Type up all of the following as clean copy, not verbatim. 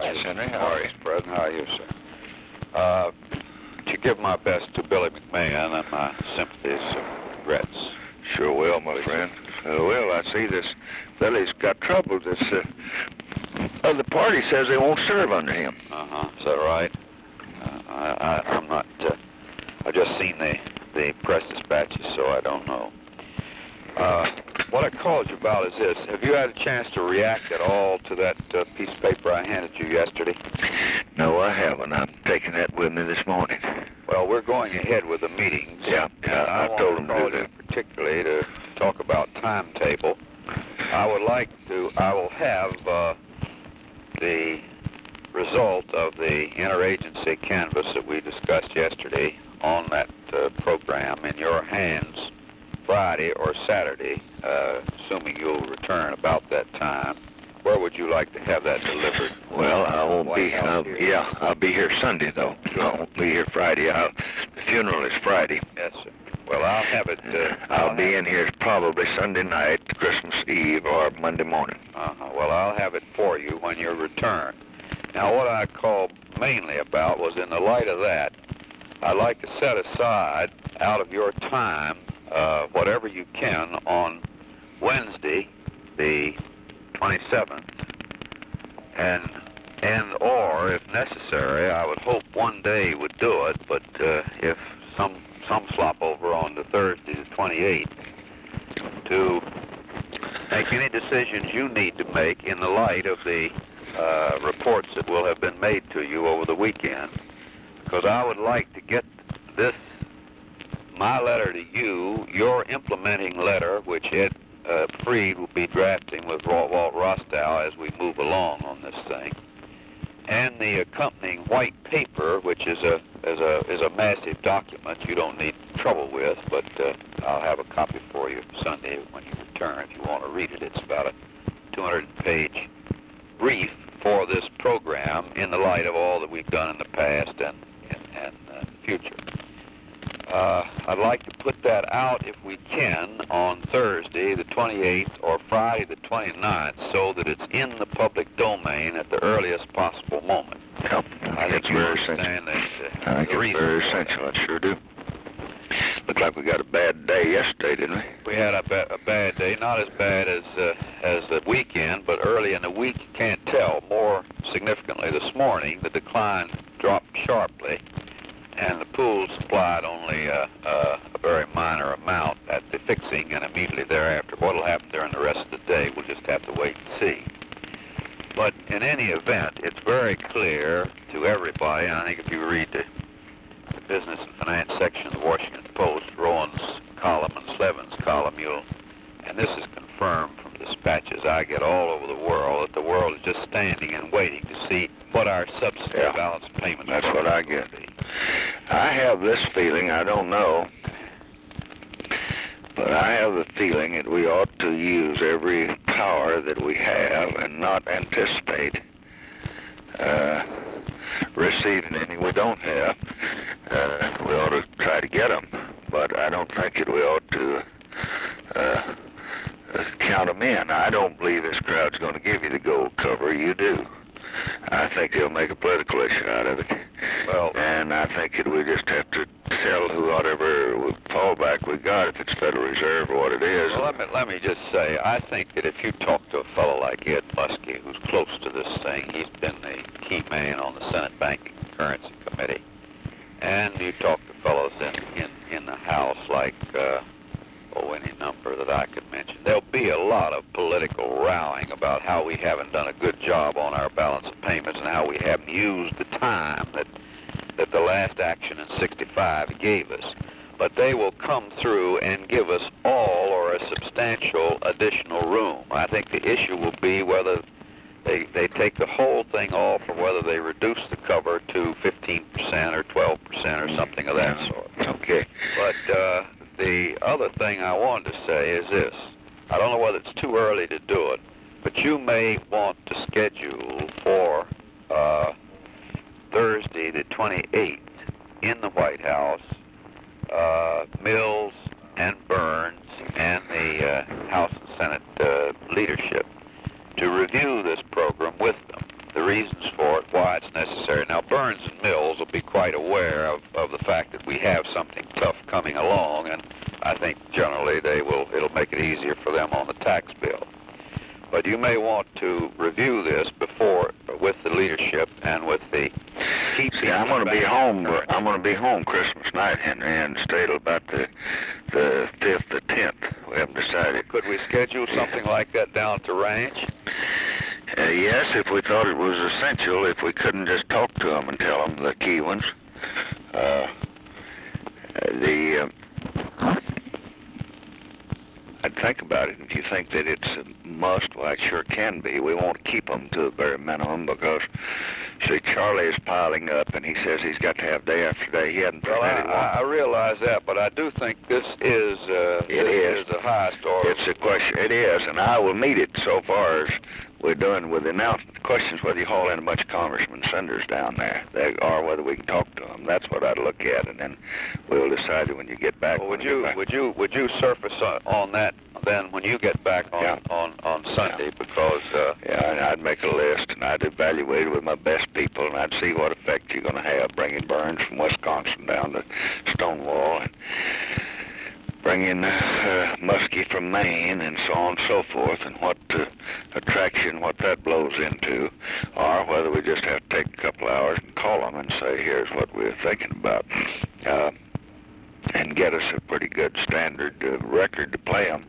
Yes, Henry. How are you? President. How are you, sir? To give my best to Billy McMahon and my sympathies and regrets. Sure will, my friend. Well, I see this Billy's got trouble. This other party says they won't serve under him. Is that right? I'm not. I've just seen the press dispatches, so I don't know. What I called you about is this. Have you had a chance to react at all to that piece of paper I handed you yesterday? No, I haven't. I'm taking that with me this morning. Well, we're going ahead with the meetings. Yeah, I told him to do that. Particularly to talk about timetable. I will have the result of the interagency canvass that we discussed yesterday on that program in your hands Friday or Saturday, assuming you'll return about that time. Where would you like to have that delivered? Well, I won't be. I'll be here Sunday though. I won't be here Friday. The funeral is Friday. Yes, sir. Well, I'll have it. I'll be in here probably Sunday night, Christmas Eve, or Monday morning. Well, I'll have it for you when you return. Now, what I called mainly about was in the light of that, I'd like to set aside out of your time whatever you can on Wednesday, the 27th, and or if necessary, I would hope one day would do it, but if some slop over on the Thursday, the 28th, to make any decisions you need to make in the light of the reports that will have been made to you over the weekend, because I would like to get this, my letter to you, your implementing letter, which Ed Freed will be drafting with Walt Rostow as we move along on this thing, and the accompanying white paper, which is a massive document you don't need trouble with, but I'll have a copy for you Sunday when you return if you want to read it. It's about a 200-page brief for this program in the light of all that we've done in the past and the future. I'd like to put that out, if we can, on Thursday, the 28th, or Friday, the 29th, so that it's in the public domain at the earliest possible moment. Yep. I think it's very essential. I think it's very essential. I sure do. Looked like we got a bad day yesterday, didn't we? We had a bad day, not as bad as the weekend, but early in the week you can't tell. More significantly, this morning, the decline dropped sharply, and the pool supplied only a very minor amount at the fixing, and immediately thereafter. What will happen during the rest of the day, we'll just have to wait and see. But in any event, it's very clear to everybody, and I think if you read the business and finance section of the Washington Post, Rowan's column and Slevin's column, and this is confirmed from dispatches I get all over the world, that the world is just standing and waiting to see what our subsidy balance payment. That's what I get. I have this feeling, I don't know, but I have the feeling that we ought to use every power that we have and not anticipate receiving any we don't have. We ought to try to get them, but I don't think that we ought to count them in. I don't believe this crowd's going to give you the gold cover. You do. I think they'll make a political issue out of it. Well, and I think that we just have to tell whatever fallback we got, if it's Federal Reserve or what it is. Well, let me just say, I think that if you talk to a fellow like Ed Muskie, who's close to this thing, he's been the key man on the Senate Banking and Currency Committee, and you talk to fellows in the House like any number that I could mention, there'll be a lot of political rowing about how we haven't done a good job on our balance of payments and how we haven't used the time that the last action in 65 gave us. But they will come through and give us all or a substantial additional room. I think the issue will be whether they take the whole thing off or whether they reduce the cover to 15% or 12% or something of that sort. Okay. But the other thing I wanted to say is this. I don't know whether it's too early to do it, but you may want to schedule for Thursday the 28th in the White House, Mills and Burns and the House and Senate leadership to review this program with them. The reasons for it moving along, and I think generally it'll make it easier for them on the tax bill. But you may want to review this before with the leadership and with the keeping. See, I'm going to be home. I'm going to be home Christmas night, Henry, and stay till about the 5th, the 10th. We haven't decided. Could we schedule something like that down at the ranch? Yes, if we thought it was essential. If we couldn't just talk to them and tell them the key ones. I'd think about it. If you think that it's a must, well, it sure can be. We won't keep them to the very minimum because, see, Charlie is piling up, and he says he's got to have day after day. He hadn't presented one. I realize that, but I do think this is the highest order. It's a question. It is, and I will meet it so far as we're doing with the announcement. The question is whether you haul in a bunch of congressmen and senators down there, or whether we can talk to them. That's what I'd look at, and then we'll decide when you get back. Well, would you surface on that then when you get back on Sunday? Because and I'd make a list, and I'd evaluate it with my best people, and I'd see what effect you're going to have, bringing Burns from Wisconsin down to Stonewall, and bringing Muskie from Maine, and so on and so forth, and what attraction, what that blows into, or whether we just have to take a couple hours and call them and say, here's what we're thinking about, and get us a pretty good standard record to play them,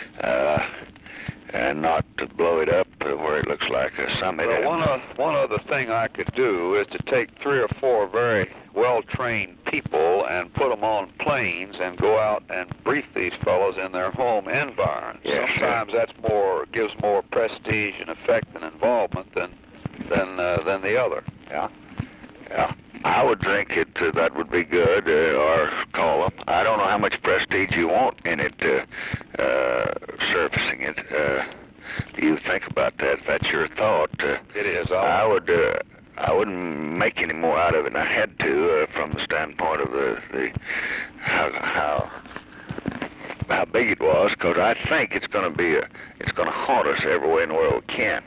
and not to blow it up where it looks like a summit. Well, one other thing I could do is to take 3 or 4 very well-trained people and put them on planes and go out and brief these fellows in their home environs. Yes, sometimes that's gives more prestige and effect and involvement than the other. Yeah. I would think that would be good, or call them. I don't know how much prestige you want in it, surfacing it. Do you think about that? If that's your thought. It is. I wouldn't make any more out of it than I had to, from the standpoint of the how big it was, because I think it's going to haunt us everywhere in the world we can.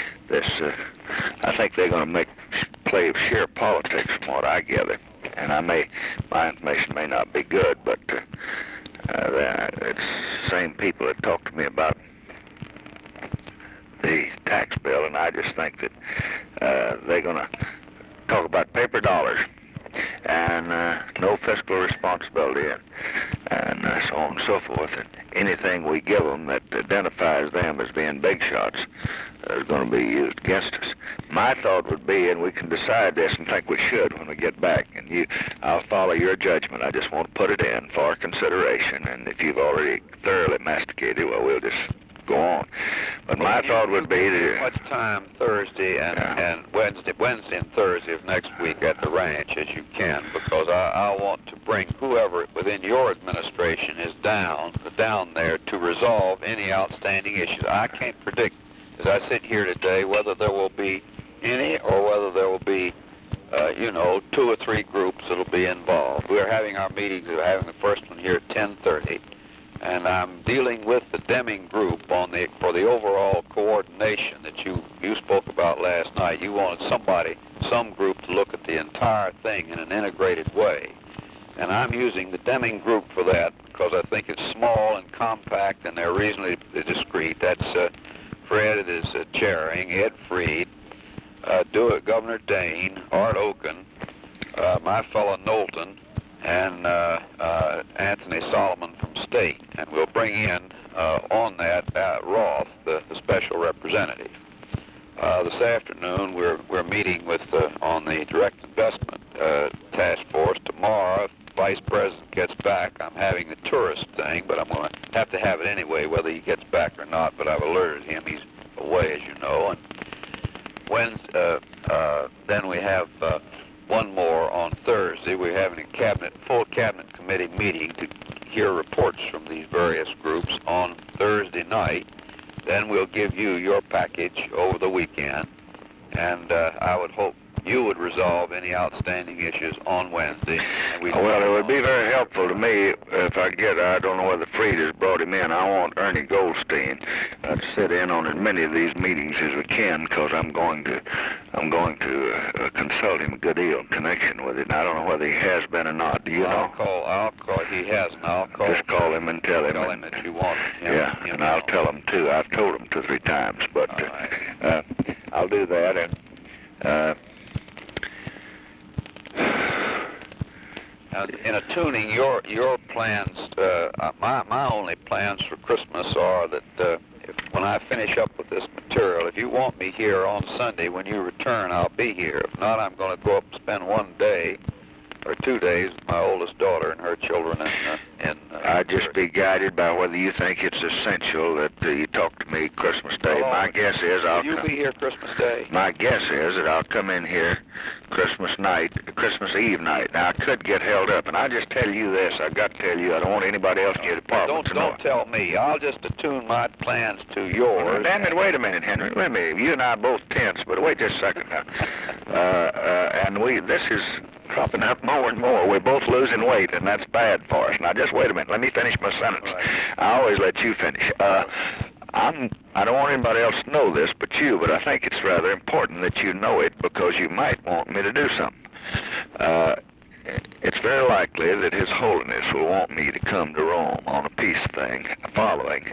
I think they're going to play sheer politics from what I gather, and my information may not be good, but it's the same people that talk to me about the tax bill, and I just think that they're going to talk about paper dollars and no fiscal responsibility and so on and so forth. And anything we give them that identifies them as being big shots is going to be used against us. My thought would be, and we can decide this and think we should when we get back, and I'll follow your judgment. I just want to put it in for consideration, and if you've already thoroughly masticated, well, we'll just go on. But my thought would be as much time Thursday and Wednesday and Thursday of next week at the ranch as you can, because I want to bring whoever within your administration is down there to resolve any outstanding issues. I can't predict, as I sit here today, whether there will be any or whether there will be 2 or 3 groups that'll be involved. We're having our meetings. We're having the first one here at 10:30. And I'm dealing with the Deming group for the overall coordination that you spoke about last night. You wanted some group to look at the entire thing in an integrated way. And I'm using the Deming group for that because I think it's small and compact and they're reasonably discreet. That's Fred is chairing, Ed Freed, Governor Dane, Art Oken, my fellow Knowlton, and Anthony Solomon from State, and we'll bring in on that Roth, the special representative. This afternoon we're meeting on the direct investment task force. Tomorrow, if the Vice President gets back, I'm having the tourist thing, but I'm going to have it anyway, whether he gets back or not. But I've alerted him; he's away, as you know. And then we have. One more on Thursday. We're having a full cabinet committee meeting to hear reports from these various groups on Thursday night. Then we'll give you your package over the weekend, and I would hope you would resolve any outstanding issues on Wednesday. And Well, it would be very helpful to me if I don't know whether Freed has brought him in. I want Ernie Goldstein to sit in on as many of these meetings as we can, because I'm going to consult him a good deal in connection with it. And I don't know whether he has been or not. Do you know? I'll call. He hasn't. I'll call. Just call him and tell him. Tell him that you want him. Yeah, and I'll tell him too. I've told him 2 or 3 times, but I'll do that. And in a tuning, your plans, my only plans for Christmas are that when I finish up with this material, if you want me here on Sunday when you return, I'll be here. If not, I'm going to go up and spend 1 day or 2 days with my oldest daughter and her children. I'd just be guided by whether you think it's essential that you talk to me Christmas Day. My guess is Will you be here Christmas Day? My guess is that I'll come in here Christmas Eve night. Now, I could get held up, and I'll just tell you this. I've got to tell you, I don't want anybody else to get a problem. Don't tell me. I'll just attune my plans to yours. Well, damn it, wait a minute, Henry. Wait a minute. You and I are both tense, but wait just a second now. This is cropping up more and more. We're both losing weight, and that's bad for us. Now, just wait a minute. Let me finish my sentence. Right. I always let you finish. I don't want anybody else to know this but you, but I think it's rather important that you know it, because you might want me to do something. It's very likely that His Holiness will want me to come to Rome on a peace thing following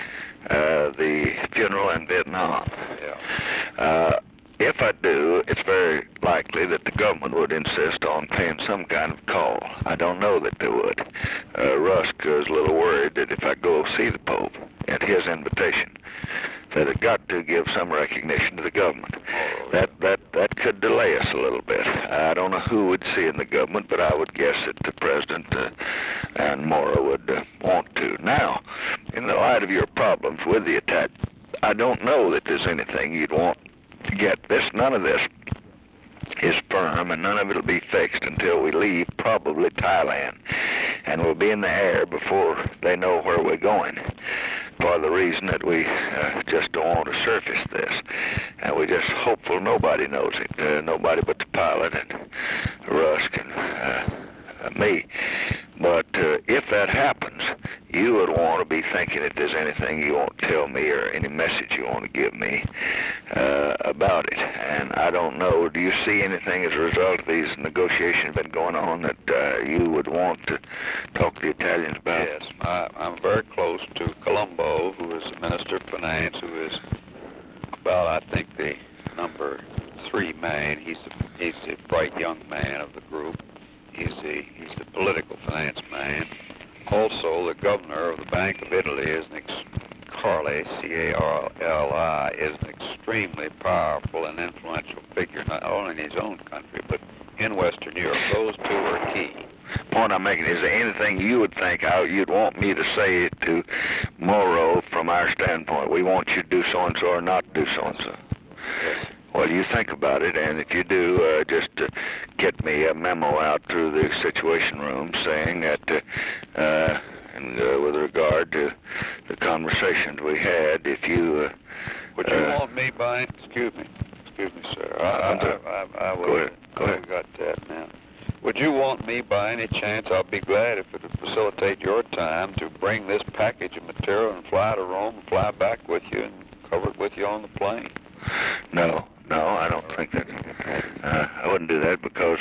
the funeral in Vietnam. Yeah. If I do, it's very likely that the government would insist on paying some kind of call. I don't know that they would. Rusk is a little worried that if I go see the Pope at his invitation, that it got to give some recognition to the government. That could delay us a little bit. I don't know who would see in the government, but I would guess that the President and Mora would want to. Now, in the light of your problems with the attack, I don't know that there's anything you'd want to get. None of this is firm, and none of it will be fixed until we leave probably Thailand, and we'll be in the air before they know where we're going, for the reason that we just don't want to surface this, and we're just hopeful nobody knows it, nobody but the pilot and Rusk and me. But if that happens, you would want to be thinking if there's anything you want to tell me or any message you want to give me about it. And I don't know, do you see anything as a result of these negotiations been going on that you would want to talk to the Italians about? Yes, I'm very close to Colombo, who is the Minister of Finance, who is about, I think, the number 3 man. He's the bright young man of the group. He's the political finance man. Also, the governor of the Bank of Italy is Carli, C-A-R-L-I, is an extremely powerful and influential figure, not only in his own country, but in Western Europe. Those 2 are key. Point I'm making, is there anything you would think you'd want me to say to Moro from our standpoint? We want you to do so-and-so or not do so-and-so. Yes. Well, you think about it, and if you do, just get me a memo out through the Situation Room saying that, with regard to the conversations we had, if you... Would you want me by... Excuse me, sir. I will... Go ahead. We got that now. Would you want me by any chance, I'll be glad if it would facilitate your time, to bring this package of material and fly to Rome and fly back with you and cover it with you on the plane? No, I don't think that. I wouldn't do that because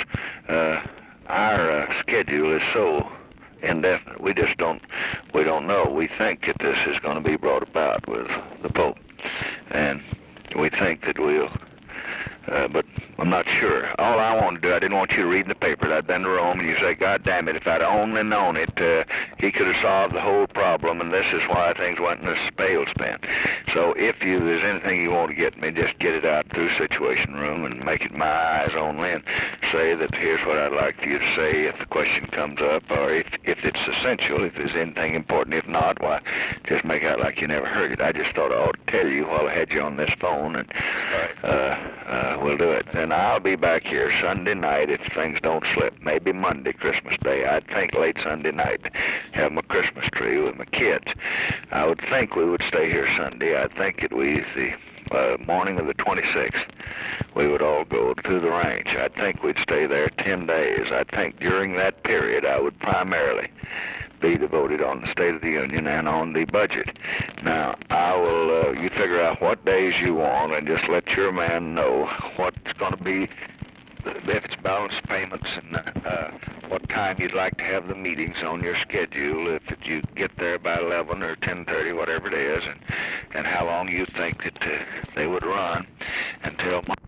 our schedule is so indefinite. We don't know. We think that this is going to be brought about with the Pope, and we think that we'll. But I'm not sure. All I wanted to do, I didn't want you to read in the paper that I'd been to Rome, and you say, God damn it, if I'd only known it, he could have solved the whole problem, and this is why things went in a tailspin. So if there's anything you want to get me, just get it out through Situation Room and make it my eyes only, and say that here's what I'd like for you to say if the question comes up, or if it's essential, if there's anything important. If not, why, just make out like you never heard it. I just thought I ought to tell you while I had you on this phone, and we'll do it. And I'll be back here Sunday night if things don't slip. Maybe Monday, Christmas Day. I'd think late Sunday night. Have my Christmas tree with my kids. I would think we would stay here Sunday. I think it was morning of the 26th, we would all go to the ranch. I think we'd stay there 10 days. I think during that period I would primarily be devoted on the State of the Union and on the budget. Now, I will, you figure out what days you want and just let your man know what's going to be, if it's balance payments, and what time you'd like to have the meetings on your schedule, if you get there by 11 or 10:30, whatever it is, and how long you think that they would run until